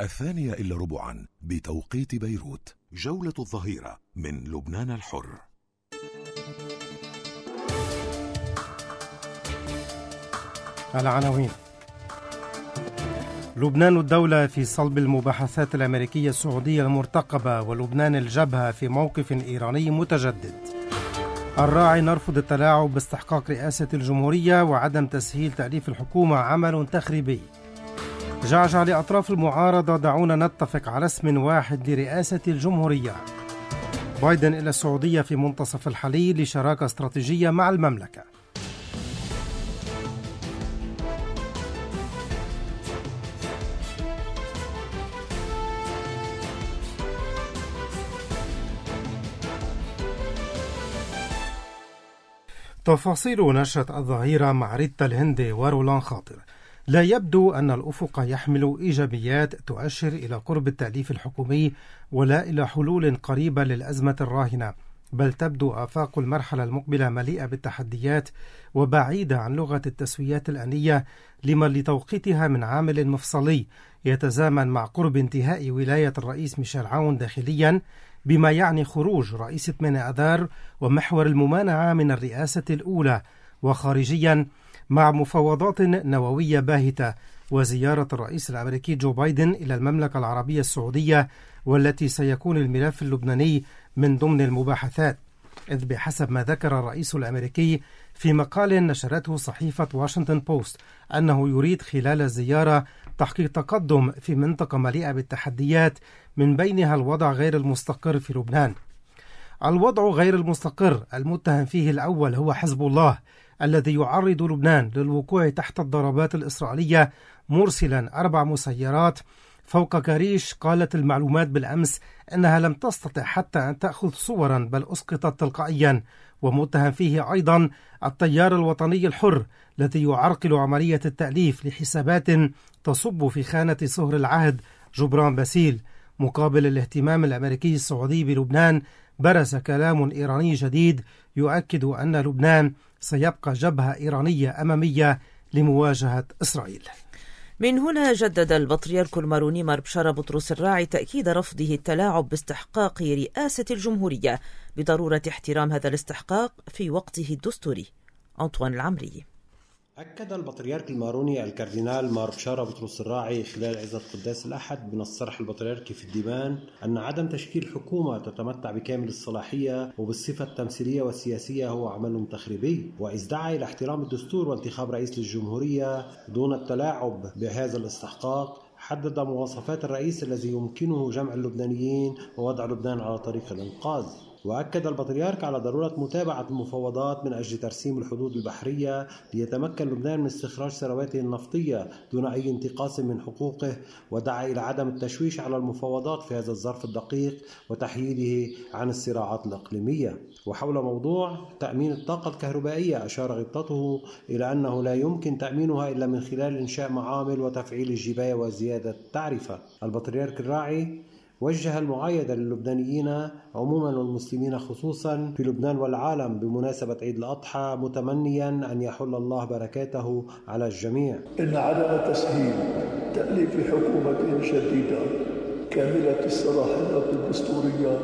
2:45 بتوقيت بيروت. جولة الظهيرة من لبنان الحر. العناوين: لبنان الدولة في صلب المباحثات الأمريكية السعودية المرتقبة، ولبنان الجبهة في موقف إيراني متجدد. الراعي: نرفض التلاعب باستحقاق رئاسة الجمهورية وعدم تسهيل تأليف الحكومة عمل تخريبي. جعجع لأطراف المعارضة: دعونا نتفق على اسم واحد لرئاسة الجمهورية. بايدن إلى السعودية في منتصف الحليب لشراكة استراتيجية مع المملكة. تفاصيل نشرة الظهيرة مع ريتا الهندي ورولان خاطر. لا يبدو أن الأفق يحمل إيجابيات تؤشر إلى قرب التأليف الحكومي ولا إلى حلول قريبة للأزمة الراهنة، بل تبدو آفاق المرحلة المقبلة مليئة بالتحديات وبعيدة عن لغة التسويات الآنية لما لتوقيتها من عامل مفصلي يتزامن مع قرب انتهاء ولاية الرئيس ميشيل عون داخليا، بما يعني خروج رئيس 8 آذار ومحور الممانعة من الرئاسة الأولى، وخارجيا مع مفاوضات نووية باهتة وزيارة الرئيس الأمريكي جو بايدن إلى المملكة العربية السعودية، والتي سيكون الملف اللبناني من ضمن المباحثات، إذ بحسب ما ذكر الرئيس الأمريكي في مقال نشرته صحيفة واشنطن بوست أنه يريد خلال الزيارة تحقيق تقدم في منطقة مليئة بالتحديات، من بينها الوضع غير المستقر في لبنان. الوضع غير المستقر المتهم فيه الأول هو حزب الله، الذي يعرض لبنان للوقوع تحت الضربات الإسرائيلية، مرسلا 4 مسيرات فوق كريش. قالت المعلومات بالأمس أنها لم تستطع حتى أن تأخذ صورا، بل أسقطت تلقائيا. ومتهم فيه أيضا التيار الوطني الحر، الذي يعرقل عملية التأليف لحسابات تصب في خانة صهر العهد جبران باسيل. مقابل الاهتمام الأمريكي السعودي بلبنان، برز كلام إيراني جديد يؤكد أن لبنان سيبقى جبهة إيرانية أمامية لمواجهة إسرائيل. من هنا جدد البطريرك الماروني مار بشارة بطرس الراعي تأكيد رفضه التلاعب باستحقاق رئاسة الجمهورية، بضرورة احترام هذا الاستحقاق في وقته الدستوري. أنطوان العمري. أكد البطريرك الماروني الكاردينال مار بشارة بطرس الراعي خلال عظة قداس الأحد من الصرح البطريركي في الديوان أن عدم تشكيل حكومة تتمتع بكامل الصلاحية وبالصفة التمثيلية والسياسية هو عمل تخريبي، وإذ دعا إلى احترام الدستور وانتخاب رئيس للجمهورية دون التلاعب بهذا الاستحقاق. حدد مواصفات الرئيس الذي يمكنه جمع اللبنانيين ووضع لبنان على طريق الإنقاذ. وأكد البطريرك على ضرورة متابعة المفاوضات من أجل ترسيم الحدود البحرية ليتمكن لبنان من استخراج ثرواته النفطية دون أي انتقاص من حقوقه، ودعا إلى عدم التشويش على المفاوضات في هذا الظرف الدقيق وتحييده عن الصراعات الإقليمية. وحول موضوع تأمين الطاقة الكهربائية، أشار غطته إلى أنه لا يمكن تأمينها إلا من خلال إنشاء معامل وتفعيل الجباية وزيادة التعرفة. البطريرك الراعي وجه المعايدة للبنانيين عموما والمسلمين خصوصا في لبنان والعالم بمناسبة عيد الأضحى، متمنيا أن يحل الله بركاته على الجميع. إن عدم تسهيل تأليف حكومة جديدة كاملة الصلاحيات الدستورية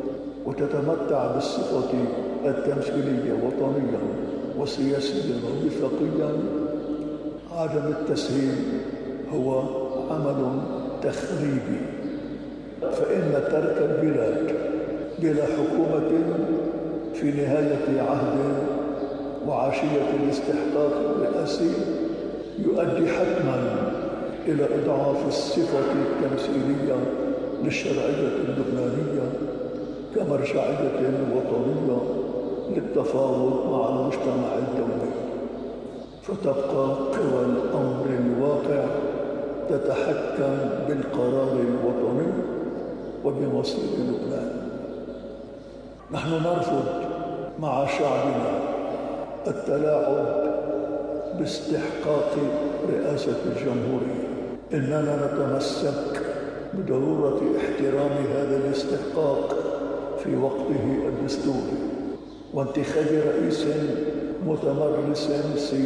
وتتمتع بالصفة التمثيلية وطنيا وسياسيا ووفاقيا، عدم التسهيل هو عمل تخريبي، فإن ترك البلاد بلا حكومة في نهاية عهد وعشية الاستحقاق الرئاسي يؤدي حتما إلى إضعاف الصفة التمثيلية للشرعية اللبنانية كمرجعية وطنية للتفاوض مع المجتمع الدولي، فتبقى قوى الأمر الواقع تتحكم بالقرار الوطني وبمصير لبنان. نحن نرفض مع شعبنا التلاعب باستحقاق رئاسة الجمهورية. إننا نتمسك بضرورة احترام هذا الاستحقاق في وقته الدستوري وانتخاب رئيس متمرس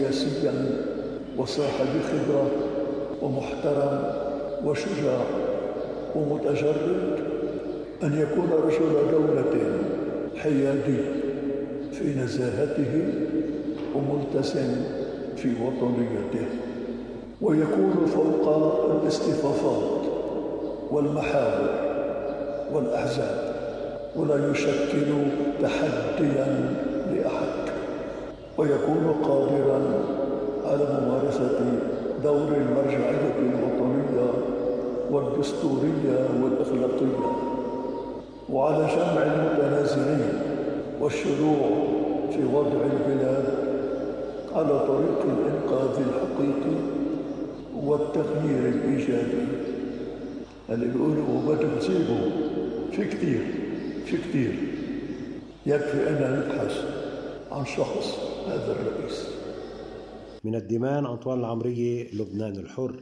سياسيا وصاحب خبرة ومحترم وشجاع ومتجرد، أن يكون رجل دولة حيادي في نزاهته وملتزم في وطنيته، ويكون فوق الاصطفافات والمحاور والأحزاب، ولا يشكل تحديا لأحد، ويكون قادرا على ممارسة دور المرجعية الوطنية والدستورية والأخلاقية، وعلى جمع المتنازلين والشروع في وضع البلاد على طريق الإنقاذ الحقيقي والتغيير الإيجابي. اللي بيقولوا وبدهم تسيبوا في كتير يكفي أن نبحث عن شخص هذا الرئيس. من الدمام أنطوان العمرية، لبنان الحر.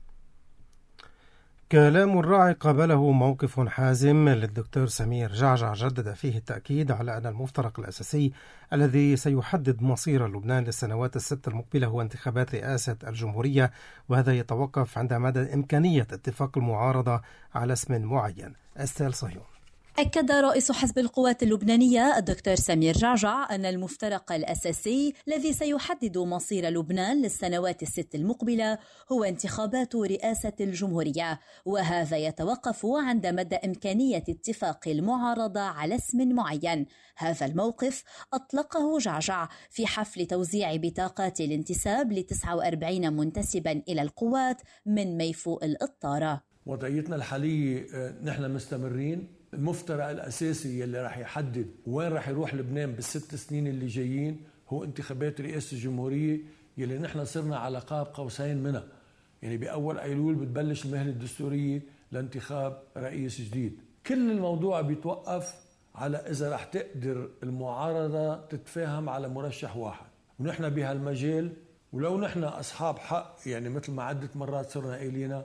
كلام الراعي قابله موقف حازم للدكتور سمير جعجع، جدد فيه التأكيد على أن المفترق الأساسي الذي سيحدد مصير لبنان للسنوات الست المقبلة هو انتخابات رئاسة الجمهورية، وهذا يتوقف عند مدى إمكانية اتفاق المعارضة على اسم معين. أستيل صهيون. أكد رئيس حزب القوات اللبنانية الدكتور سمير جعجع أن المفترق الأساسي الذي سيحدد مصير لبنان للسنوات الست المقبلة هو انتخابات رئاسة الجمهورية، وهذا يتوقف عند مدى إمكانية اتفاق المعارضة على اسم معين. هذا الموقف أطلقه جعجع في حفل توزيع بطاقات الانتساب ل49 منتسبا إلى القوات من ميفوء الإطارة. وضعيتنا الحالية نحن مستمرين. المفترق الأساسي اللي راح يحدد وين راح يروح لبنان بالست سنين اللي جايين هو انتخابات رئاسة الجمهورية، يلي نحن صرنا على قاب قوسين منها. يعني بأول أيلول بتبلش المهلة الدستورية لانتخاب رئيس جديد. كل الموضوع بيتوقف على إذا راح تقدر المعارضة تتفاهم على مرشح واحد، ونحن بهالمجال ولو نحن أصحاب حق، يعني مثل ما عدة مرات صرنا قايلينا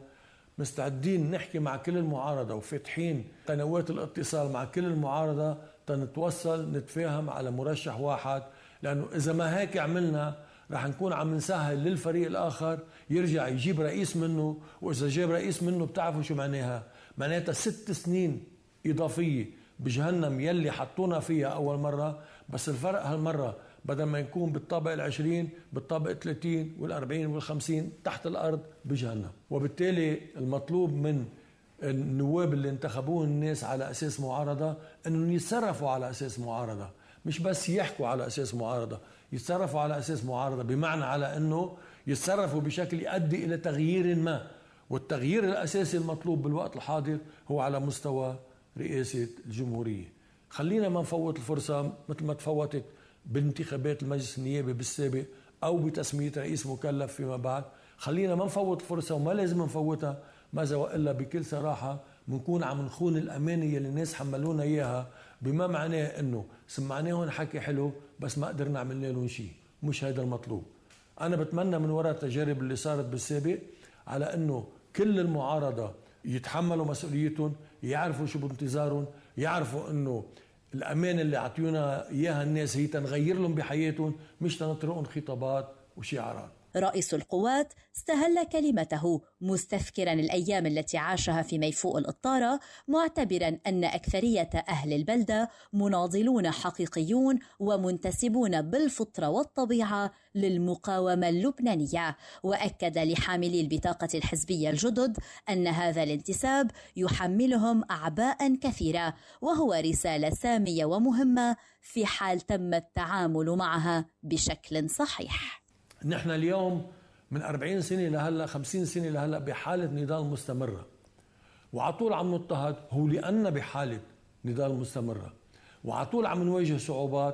مستعدين نحكي مع كل المعارضة وفاتحين قنوات الاتصال مع كل المعارضة تنتوصل نتفاهم على مرشح واحد، لأنه إذا ما هيك عملنا رح نكون عم نسهل للفريق الآخر يرجع يجيب رئيس منه، وإذا جاب رئيس منه بتعرفوا شو معناها؟ معناتها 6 سنين إضافية بجهنم يلي حطونا فيها أول مرة، بس الفرق هالمرة بدل ما يكون بالطابق 20 بالطابق 30 وال40 وال50 تحت الأرض بجهنم. وبالتالي المطلوب من النواب اللي انتخبوه الناس على أساس معارضة أنهم يتصرفوا على أساس معارضة، مش بس يحكوا على أساس معارضة، يتصرفوا على أساس معارضة، بمعنى على أنه يتصرفوا بشكل يؤدي إلى تغيير ما. والتغيير الأساسي المطلوب بالوقت الحاضر هو على مستوى رئاسة الجمهورية. خلينا ما نفوت الفرصة مثل ما تفوتت بانتخابات المجلس النيابي بالسابق أو بتسمية رئيس مكلف فيما بعد. خلينا ما نفوت الفرصة وما لازم نفوتها، ماذا وإلا بكل صراحة بنكون عم نخون الأمانة اللي الناس حملونا إياها، بما معناه أنه سمعناهم حكي حلو بس ما قدرنا نعمل لهم شيء. مش هذا المطلوب. أنا بتمنى من وراء التجارب اللي صارت بالسابق على أنه كل المعارضة يتحملوا مسؤوليتهم، يعرفوا شو بانتظارهم، يعرفوا أنه الأمانة اللي عطيونا إياها الناس هي تنغير لهم بحياتهم، مش تنطرقهم خطابات وشعارات. رئيس القوات استهل كلمته مستذكرا الأيام التي عاشها في ميفوء الإطارة، معتبرا أن أكثرية أهل البلدة مناضلون حقيقيون ومنتسبون بالفطرة والطبيعة للمقاومة اللبنانية، وأكد لحاملي البطاقة الحزبية الجدد أن هذا الانتساب يحملهم أعباء كثيرة، وهو رسالة سامية ومهمة في حال تم التعامل معها بشكل صحيح. نحن اليوم من 40 سنة لهلأ 50 سنة لهلأ بحالة نضال مستمرة، وعطول عم نضطهد هو لأننا بحالة نضال مستمرة، وعطول عم نواجه صعوبات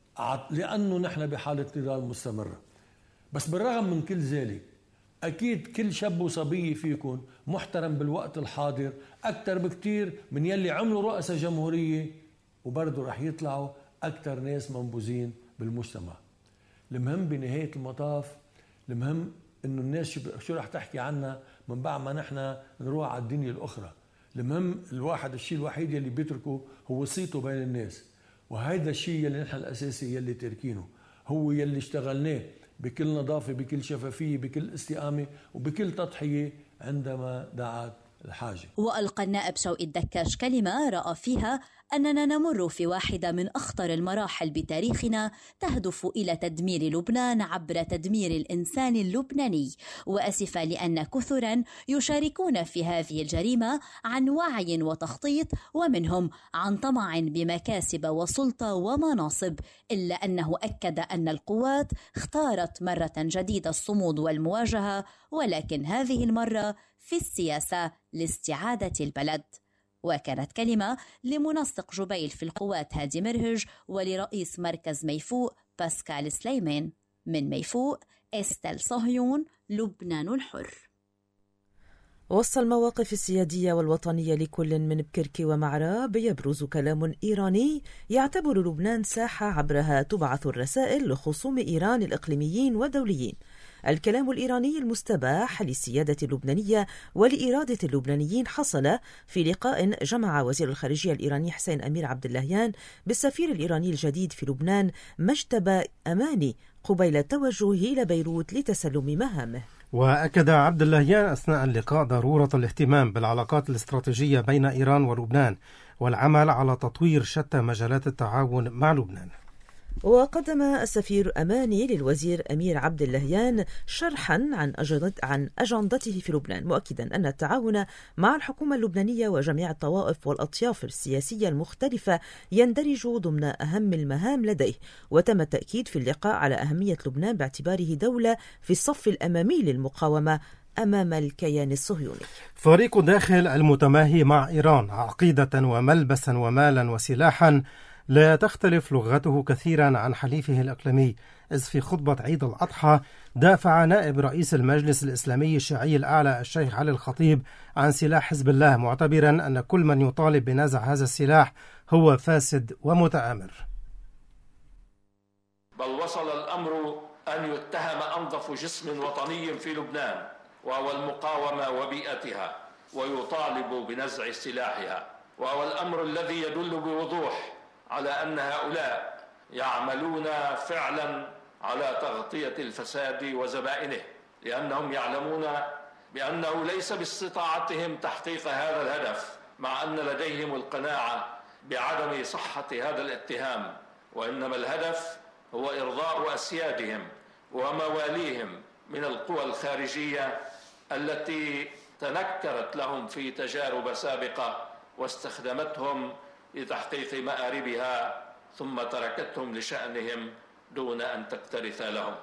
لأنه نحن بحالة نضال مستمرة. بس بالرغم من كل ذلك أكيد كل شاب وصبية فيكم محترم بالوقت الحاضر أكتر بكتير من يلي عملوا رؤساء جمهورية، وبرضه رح يطلعوا أكتر ناس منبوذين بالمجتمع. المهم بنهاية المطاف، المهم إنه الناس شو رح تحكي عنا من بعد ما نحن نروح على الدنيا الأخرى. المهم الشيء الوحيد يلي بيتركه هو صيته بين الناس، وهذا الشيء يلي نحن الأساسي يلي تركينه، هو يلي اشتغلناه بكل نظافة بكل شفافية بكل استقامة وبكل تضحية عندما دعت الحاجة. وألقى النائب شوقي الدكاش كلمة رأى فيها أننا نمر في واحدة من أخطر المراحل بتاريخنا تهدف إلى تدمير لبنان عبر تدمير الإنسان اللبناني، وأسف لأن كثرا يشاركون في هذه الجريمة عن وعي وتخطيط، ومنهم عن طمع بمكاسب وسلطة ومناصب، إلا أنه أكد أن القوات اختارت مرة جديدة الصمود والمواجهة، ولكن هذه المرة في السياسة لاستعادة البلد. وكانت كلمة لمنسق جبيل في القوات هادي مرهج ولرئيس مركز ميفوق باسكال سليمان. من ميفوق استل صهيون، لبنان الحر. وسط المواقف السيادية والوطنية لكل من بكركي ومعراب يبرز كلام إيراني يعتبر لبنان ساحة عبرها تبعث الرسائل لخصوم إيران الإقليميين والدوليين. الكلام الإيراني المستباح للسيادة اللبنانية ولإرادة اللبنانيين حصل في لقاء جمع وزير الخارجية الإيراني حسين أمير عبد اللهيان بالسفير الإيراني الجديد في لبنان مجتبى أماني قبيل توجهه إلى بيروت لتسلم مهامه. وأكد عبد اللهيان أثناء اللقاء ضرورة الاهتمام بالعلاقات الاستراتيجية بين إيران ولبنان والعمل على تطوير شتى مجالات التعاون مع لبنان. وقدم السفير أماني للوزير أمير عبد اللهيان شرحا عن أجندته في لبنان، مؤكدا أن التعاون مع الحكومة اللبنانية وجميع الطوائف والأطياف السياسية المختلفة يندرج ضمن أهم المهام لديه. وتم التأكيد في اللقاء على أهمية لبنان باعتباره دولة في الصف الأمامي للمقاومة أمام الكيان الصهيوني. فريق داخل المتماهي مع إيران عقيدة وملبسا ومالا وسلاحا لا تختلف لغته كثيرا عن حليفه الإقليمي، إذ في خطبة عيد الأضحى دافع نائب رئيس المجلس الإسلامي الشيعي الأعلى الشيخ علي الخطيب عن سلاح حزب الله، معتبرا أن كل من يطالب بنزع هذا السلاح هو فاسد ومتآمر. بل وصل الأمر أن يتهم أنظف جسم وطني في لبنان وهو المقاومة وبيئتها ويطالب بنزع سلاحها، وهو الأمر الذي يدل بوضوح على أن هؤلاء يعملون فعلا على تغطية الفساد وزبائنه، لأنهم يعلمون بأنه ليس باستطاعتهم تحقيق هذا الهدف، مع أن لديهم القناعة بعدم صحة هذا الاتهام، وإنما الهدف هو إرضاء أسيادهم ومواليهم من القوى الخارجية التي تنكرت لهم في تجارب سابقة واستخدمتهم لتحقيق مآربها ثم تركتهم لشأنهم دون أن تكترث لهم.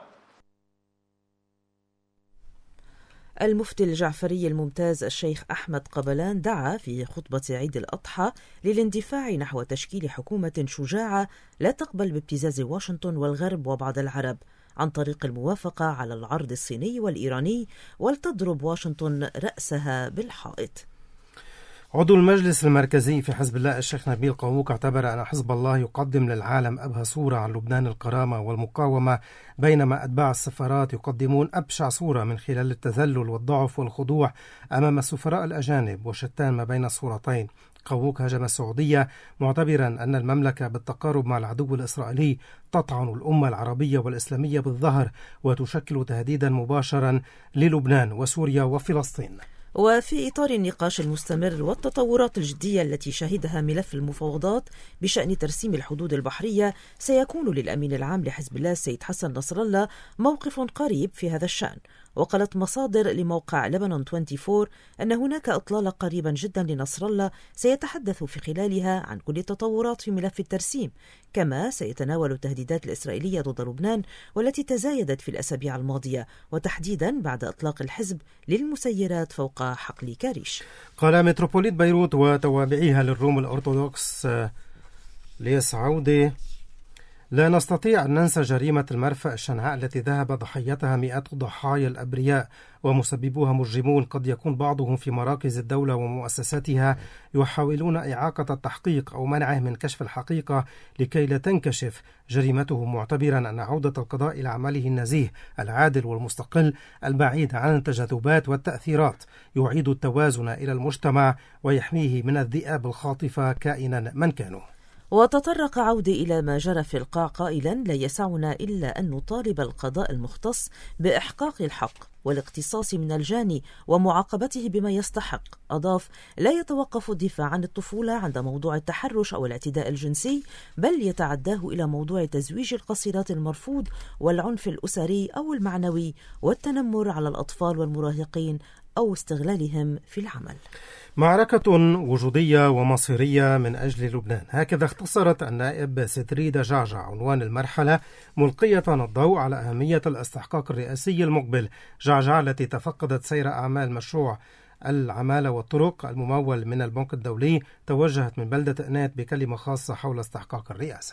المفتي الجعفري الممتاز الشيخ أحمد قبلان دعا في خطبة عيد الأضحى للاندفاع نحو تشكيل حكومة شجاعة لا تقبل بابتزاز واشنطن والغرب وبعض العرب عن طريق الموافقة على العرض الصيني والإيراني، ولتضرب واشنطن رأسها بالحائط. عضو المجلس المركزي في حزب الله الشيخ نبيل قووك اعتبر أن حزب الله يقدم للعالم أبهى صورة عن لبنان الكرامة والمقاومة، بينما أتباع السفارات يقدمون أبشع صورة من خلال التذلل والضعف والخضوع أمام السفراء الأجانب، وشتان ما بين الصورتين. قووك هاجم السعودية معتبرا أن المملكة بالتقارب مع العدو الإسرائيلي تطعن الأمة العربية والإسلامية بالظهر وتشكل تهديدا مباشرا للبنان وسوريا وفلسطين. وفي إطار النقاش المستمر والتطورات الجدية التي شهدها ملف المفاوضات بشأن ترسيم الحدود البحرية، سيكون للأمين العام لحزب الله السيد حسن نصر الله موقف قريب في هذا الشأن. وقالت مصادر لموقع لبنان 24 أن هناك إطلالة قريبا جدا لنصر الله سيتحدث في خلالها عن كل التطورات في ملف الترسيم، كما سيتناول التهديدات الإسرائيلية ضد لبنان والتي تزايدت في الأسابيع الماضية، وتحديدا بعد إطلاق الحزب للمسيرات فوق حقل كاريش. قال متروبوليت بيروت وتوابعيها للروم الأرثوذكس ليس عودة: لا نستطيع أن ننسى جريمة المرفأ الشنعاء التي ذهب ضحيتها مئات ضحايا الأبرياء ومسببوها مجرمون قد يكون بعضهم في مراكز الدولة ومؤسساتها يحاولون إعاقة التحقيق أو منعه من كشف الحقيقة لكي لا تنكشف جريمتهم، معتبرا أن عودة القضاء إلى عمله النزيه العادل والمستقل البعيد عن التجاذبات والتأثيرات يعيد التوازن إلى المجتمع ويحميه من الذئاب الخاطفة كائنا من كانوا. وتطرق عودي إلى ما جرى في القاع قائلا: لا يسعنا إلا أن نطالب القضاء المختص بإحقاق الحق والاقتصاص من الجاني ومعاقبته بما يستحق. أضاف: لا يتوقف الدفاع عن الطفولة عند موضوع التحرش أو الاعتداء الجنسي، بل يتعداه إلى موضوع تزويج القصيرات المرفوض والعنف الأسري أو المعنوي والتنمر على الأطفال والمراهقين أو استغلالهم في العمل. معركة وجودية ومصيرية من أجل لبنان، هكذا اختصرت النائب ستريدة جعجع عنوان المرحلة، ملقية الضوء على أهمية الاستحقاق الرئاسي المقبل. جعجع التي تفقدت سير أعمال مشروع العمالة والطرق الممول من البنك الدولي توجهت من بلدة إنات بكلمة خاصة حول استحقاق الرئاسة.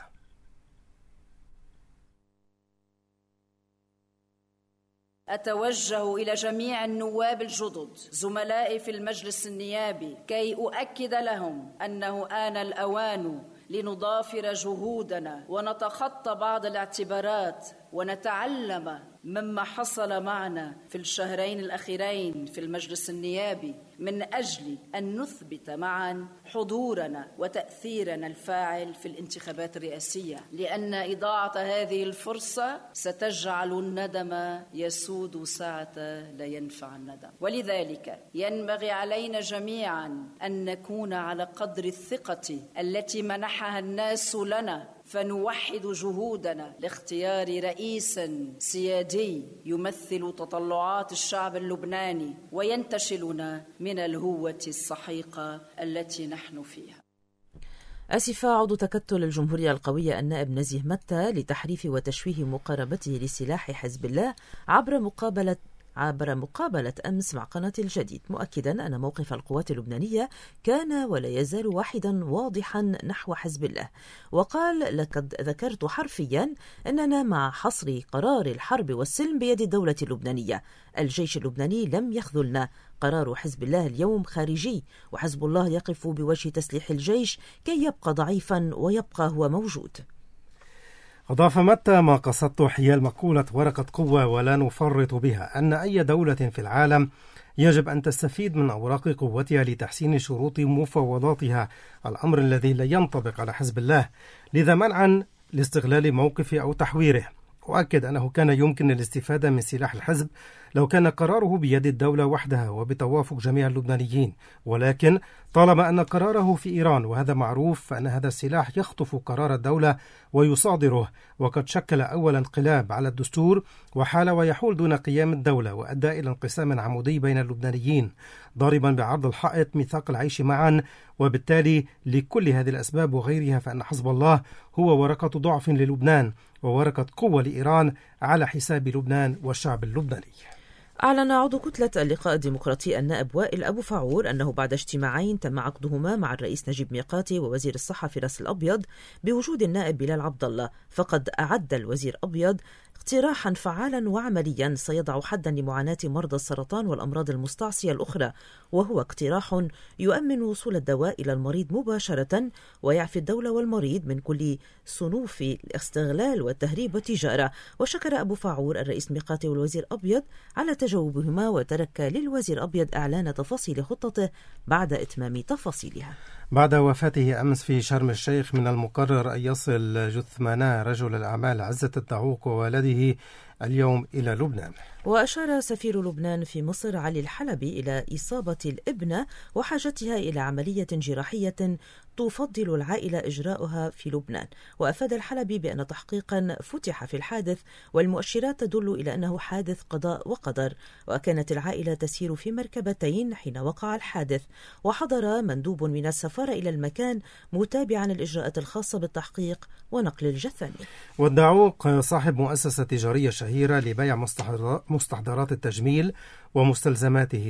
أتوجه إلى جميع النواب الجدد زملائي في المجلس النيابي كي أؤكد لهم أنه آن الأوان لنضافر جهودنا ونتخطى بعض الاعتبارات ونتعلم مما حصل معنا في الشهرين الأخيرين في المجلس النيابي من أجل أن نثبت معا حضورنا وتأثيرنا الفاعل في الانتخابات الرئاسية، لأن إضاعة هذه الفرصة ستجعل الندم يسود ساعة لا ينفع الندم. ولذلك ينبغي علينا جميعا أن نكون على قدر الثقة التي منحها الناس لنا، فنوحد جهودنا لاختيار رئيس سيادي يمثل تطلعات الشعب اللبناني وينتشلنا من الهوة السحيقة التي نحن فيها. أسف عضو تكتل الجمهورية القوية النائب نزيه متى لتحريف وتشويه مقاربته لسلاح حزب الله عبر مقابلة أمس مع قناة الجديد، مؤكدا أن موقف القوات اللبنانية كان ولا يزال واحدا واضحا نحو حزب الله، وقال: لقد ذكرت حرفيا أننا مع حصر قرار الحرب والسلم بيد الدولة اللبنانية. الجيش اللبناني لم يخذلنا، قرار حزب الله اليوم خارجي، وحزب الله يقف بوجه تسليح الجيش كي يبقى ضعيفا ويبقى هو موجود. أضاف متى: ما قصدته حيال مقولة ورقة قوة ولا نفرط بها، أن أي دولة في العالم يجب أن تستفيد من أوراق قوتها لتحسين شروط مفاوضاتها، الأمر الذي لا ينطبق على حزب الله، لذا منعا لاستغلال موقفه أو تحويره. وأكد أنه كان يمكن الاستفادة من سلاح الحزب لو كان قراره بيد الدولة وحدها وبتوافق جميع اللبنانيين، ولكن طالما أن قراره في إيران وهذا معروف، فأن هذا السلاح يخطف قرار الدولة ويصادره، وقد شكل أول انقلاب على الدستور وحال ويحول دون قيام الدولة، وأدى إلى انقسام عمودي بين اللبنانيين ضاربا بعرض الحائط ميثاق العيش معا. وبالتالي لكل هذه الأسباب وغيرها فإن حزب الله هو ورقة ضعف للبنان وورقة قوة لإيران على حساب لبنان والشعب اللبناني. أعلن عضو كتلة اللقاء الديمقراطي النائب وائل أبو فعور أنه بعد اجتماعين تم عقدهما مع الرئيس نجيب ميقاتي ووزير الصحة فراس الأبيض بوجود النائب بلال عبد الله، فقد أعد الوزير أبيض اقتراحا فعالا وعمليا سيضع حدا لمعاناة مرضى السرطان والأمراض المستعصية الأخرى، وهو اقتراح يؤمن وصول الدواء إلى المريض مباشرة ويعفي الدولة والمريض من كل صنوف الاستغلال والتهريب والتجارة. وشكر أبو فعور الرئيس ميقاتي والوزير أبيض على تجاوبهما، وترك للوزير أبيض إعلان تفاصيل خطته بعد إتمام تفاصيلها. بعد وفاته أمس في شرم الشيخ من المقرر أن يصل جثمانا رجل الأعمال عزة الدعوق وولده اليوم إلى لبنان. وأشار سفير لبنان في مصر علي الحلبي إلى إصابة الابنة وحاجتها إلى عملية جراحية تفضل العائلة إجراؤها في لبنان. وأفاد الحلبي بأن تحقيقا فتح في الحادث والمؤشرات تدل إلى أنه حادث قضاء وقدر، وكانت العائلة تسير في مركبتين حين وقع الحادث، وحضر مندوب من السفارة إلى المكان متابعا الإجراءات الخاصة بالتحقيق ونقل الجثث. والدعوق صاحب مؤسسة تجارية شهيرة لبيع مستحضرات التجميل ومستلزماته،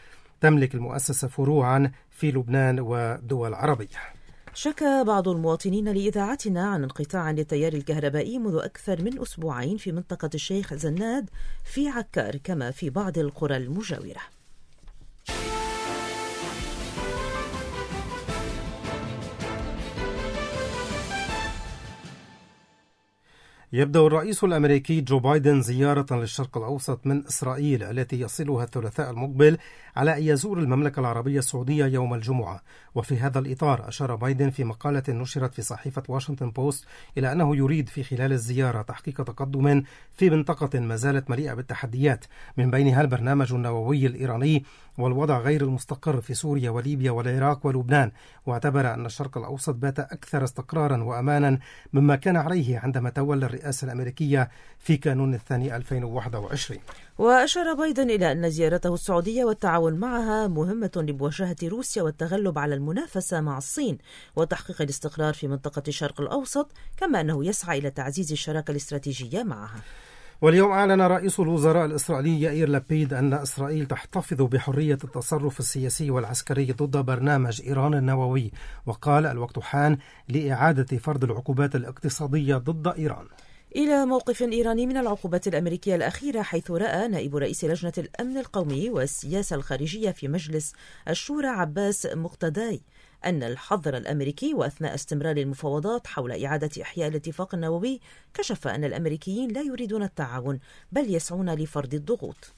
وتملك المؤسسة فروعا في لبنان ودول عربية. شكى بعض المواطنين لإذاعتنا عن انقطاع للتيار الكهربائي منذ أكثر من أسبوعين في منطقة الشيخ زناد في عكار كما في بعض القرى المجاورة. يبدأ الرئيس الأمريكي جو بايدن زيارة للشرق الأوسط من إسرائيل التي يصلها الثلاثاء المقبل على أن يزور المملكة العربية السعودية يوم الجمعة. وفي هذا الإطار أشار بايدن في مقالة نشرت في صحيفة واشنطن بوست إلى أنه يريد في خلال الزيارة تحقيق تقدم في منطقة ما زالت مليئة بالتحديات، من بينها البرنامج النووي الإيراني والوضع غير المستقر في سوريا وليبيا والعراق ولبنان. واعتبر أن الشرق الأوسط بات أكثر استقرارا وأمانا مما كان عليه عندما تولى الرئاسة الأمريكية في كانون الثاني 2021. وأشار بايدن إلى أن زيارته السعودية والتعاون معها مهمة لمواجهة روسيا والتغلب على المنافسة مع الصين وتحقيق الاستقرار في منطقة الشرق الأوسط، كما أنه يسعى إلى تعزيز الشراكة الاستراتيجية معها. واليوم أعلن رئيس الوزراء الإسرائيلي يائير لابيد أن إسرائيل تحتفظ بحرية التصرف السياسي والعسكري ضد برنامج إيران النووي، وقال الوقت حان لإعادة فرض العقوبات الاقتصادية ضد إيران. إلى موقف إيراني من العقوبات الأمريكية الأخيرة، حيث رأى نائب رئيس لجنة الأمن القومي والسياسة الخارجية في مجلس الشورى عباس مقتداي أن الحظر الأمريكي وأثناء استمرار المفاوضات حول إعادة إحياء الاتفاق النووي كشف أن الأمريكيين لا يريدون التعاون بل يسعون لفرض الضغوط.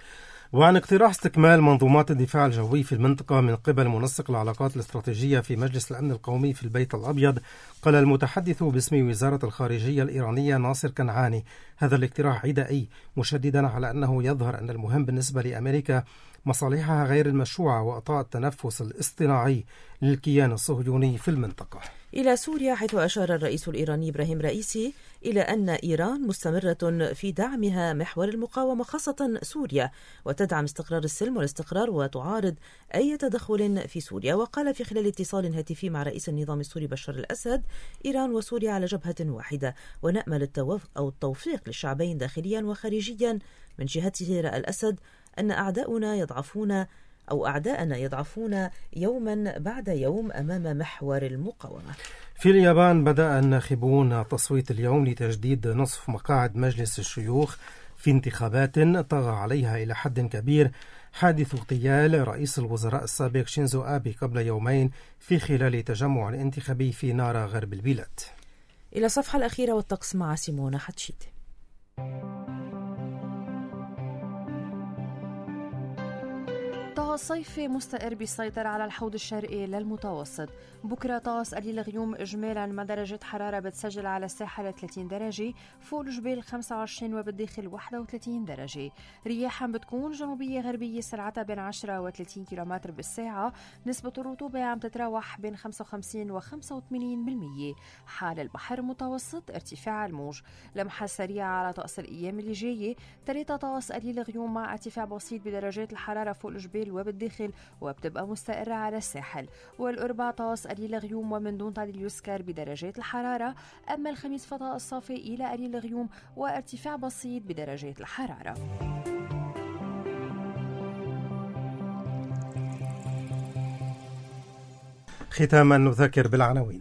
وعن اقتراح استكمال منظومات الدفاع الجوي في المنطقة من قبل منسق العلاقات الاستراتيجية في مجلس الأمن القومي في البيت الأبيض، قال المتحدث باسم وزارة الخارجية الإيرانية ناصر كنعاني هذا الاقتراح عدائي، مشددا على أنه يظهر أن المهم بالنسبة لأمريكا مصالحها غير المشروعة وإعطاء التنفس الاصطناعي للكيان الصهيوني في المنطقة. إلى سوريا، حيث أشار الرئيس الإيراني إبراهيم رئيسي إلى أن إيران مستمرة في دعمها محور المقاومة خاصة سوريا، وتدعم استقرار السلم والاستقرار وتعارض أي تدخل في سوريا. وقال في خلال اتصال هاتفي مع رئيس النظام السوري بشار الأسد: إيران وسوريا على جبهة واحدة، ونأمل التوفيق للشعبين داخليا وخارجيا. من جهته رأى الأسد أن أعداءنا يضعفون يوما بعد يوم أمام محور المقاومة. في اليابان بدأ الناخبون تصويت اليوم لتجديد نصف مقاعد مجلس الشيوخ في انتخابات طغى عليها إلى حد كبير حادث اغتيال رئيس الوزراء السابق شينزو آبي قبل يومين في خلال تجمع انتخابي في نارا غرب البلاد. إلى الصفحة الأخيرة والطقس مع سيمونا حتشيت. طقس صيفي مستقر بيسيطر على الحوض الشرقي للمتوسط. بكرة طقس قليل غيوم، إجمالا ما درجة حرارة بتسجل على الساحل 30 درجة، فوق الجبال 25 وبالداخل 31 درجة. رياحا بتكون جنوبية غربية سرعتها بين 10 و 30 كيلومتر بالساعة. نسبة الرطوبة عم تتراوح بين 55 و 85%. حال البحر متوسط، ارتفاع الموج. لمحة سريعة على طقس الأيام اللي جاية: 3 طقس قليل غيوم مع ارتفاع بسيط بدرجات الحرارة فوق الجبال وبالداخل وبتبقى مستقرة على الساحل. والأربع طقس قليل غيوم ومن دون تعديل يذكر بدرجات الحرارة. أما الخميس فطقس صافي إلى قليل غيوم وارتفاع بسيط بدرجات الحرارة. ختاما نذكر بالعناوين.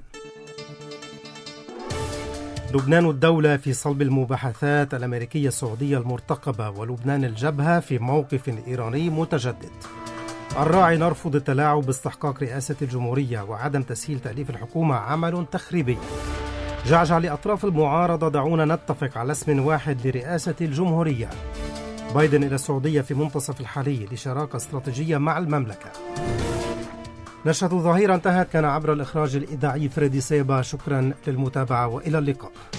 لبنان الدولة في صلب المباحثات الأمريكية السعودية المرتقبة، ولبنان الجبهة في موقف إيراني متجدد. الراعي: نرفض التلاعب باستحقاق رئاسة الجمهورية، وعدم تسهيل تأليف الحكومة عمل تخريبي. جعجع لأطراف المعارضة: دعونا نتفق على اسم واحد لرئاسة الجمهورية. بايدن إلى السعودية في منتصف الحالي لشراكة استراتيجية مع المملكة. نشرة الظهيرة انتهت. كان عبر الإخراج الإذاعي فريدي سيبا. شكرا للمتابعة وإلى اللقاء.